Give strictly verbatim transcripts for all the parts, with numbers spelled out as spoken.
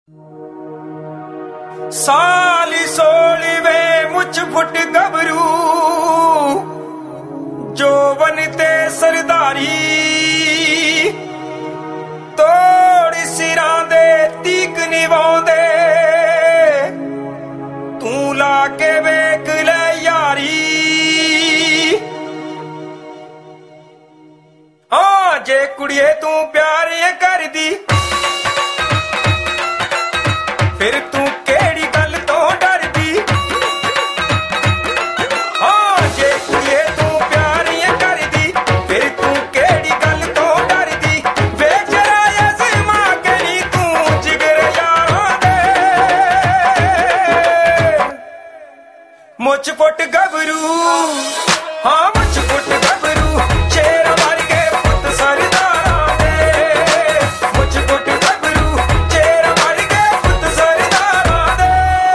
साली सोलवे मुझ फुट गबरू जो बनते सरदारी तोड़ सिरां दे तीक निभाउंदे तू ला के वेख ले यारी। हाँ जे कुड़िए तू प्यार कर दी फिर तू केड़ी गल तो डर दी। हाँ जे कुड़िए तू प्यार कर दी फिर तू केड़ी गल तो डर दी। वे जरा अज़मा के नी तू जिगर यारां दे मुझ फुट गबरू। हाँ मुझ फुट गबरू शेर मार के पुत सरदारां दे मुझ फुट गबरू शेर मार के पुत सरदारां दे।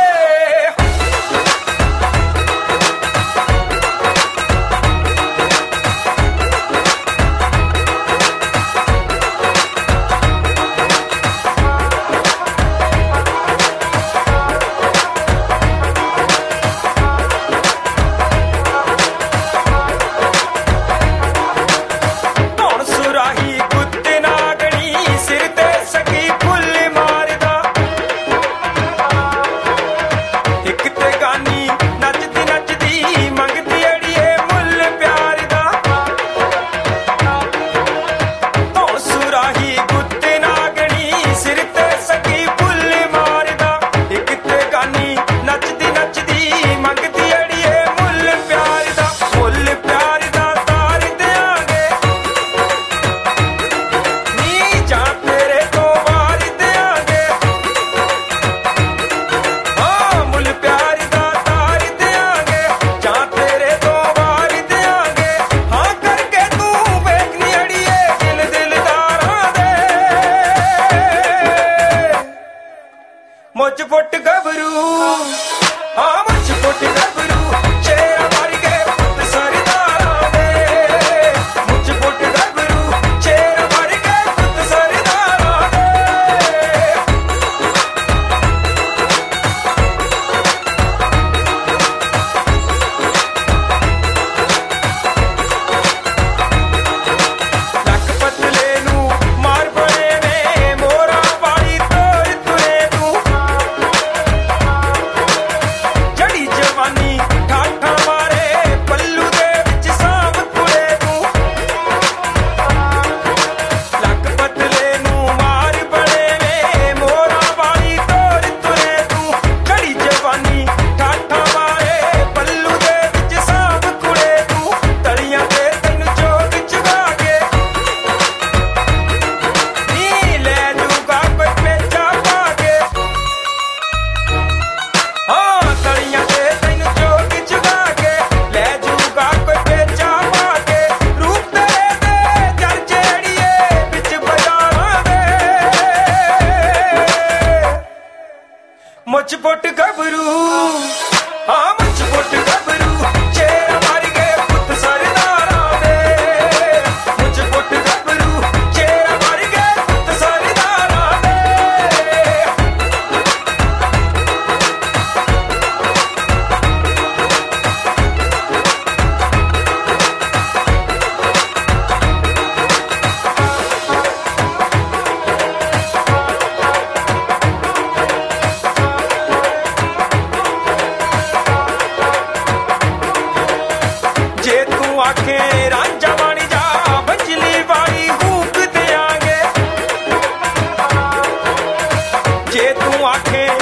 कौन सुराही कुत्ते नागणी सिर ते सकी फुल मारदा एक ते गानी नचदी नचदी मंगदी अड़िए मुल प्यार दा। कौन सुराही कुत्ते नागणी सिर ते सकी फुल मारदा एक ते गानी नचदी नचदी मंगदी अड़िए मुल प्यार दा। मुल प्यार दा तार देआंगे नी जां तेरे तो वार देआंगे। हाँ मुल प्यार दा तार देआंगे जां तेरे तो वार देआंगे। हाँ करके तू वेखनी अड़िए दिल दिलदारां दे मुझ फुट गबरू। हाँ मुझ फुट गबरू शेर मार के पुत सरदारां दे मुझ फुट गबरू शेर मार के पुत सरदारां दे। ਲੱਕ ਪਤਲੇ ਨੂੰ ਮਾਰ ਬਣੇ ਨੇ ਮੋਰਾਂ ਵਾਲੀ ਤੋਰ ਤੁਰੇ ਤੂੰ ਜੜੀ ਜਵਾਨੀ ਠਾਠਾਂ ਮਾਰੇ ਪੱਲੂ ਦੇ ਵਿੱਚ ਸਾਂਭ ਕੁੜੇ ਤੂੰ। ਲੱਕ ਪਤਲੇ ਨੂੰ ਮਾਰ ਬਣੇ ਨੇ ਮੋਰਾਂ ਵਾਲੀ ਤੋਰ ਤੁਰੇ ਤੂੰ ਜੜੀ ਜਵਾਨੀ ਠਾਠਾਂ ਮਾਰੇ ਪੱਲੂ ਦੇ ਵਿੱਚ ਸਾਂਭ ਕੁੜੇ ਤੂੰ। ਤਲੀਆਂ ਤੇ ਤੈਨੂੰ ਚੋਗ ਚੁਗਾ ਕੇ ਨੀ ਲੈ ਜੂਗਾ ਕੋਈ ਪੇਚਾ ਪਾ ਕੇ। हाँ तलियां ते तैनू चोग चुगा के ले जूगा कोई पेचा पा के। रूप तेरे दे जर जेड़िए बिच बाजारां दे मुझ फुट गबरू। हाँ मुझ फुट गबरू शेर मार के पुत सरदारां दे मुझ फुट गबरू शेर मार के पुत सरदारां दे। जे तू आखे रांझा वाणी जा बंजली वाली हूक देआंगे। जे तू आखे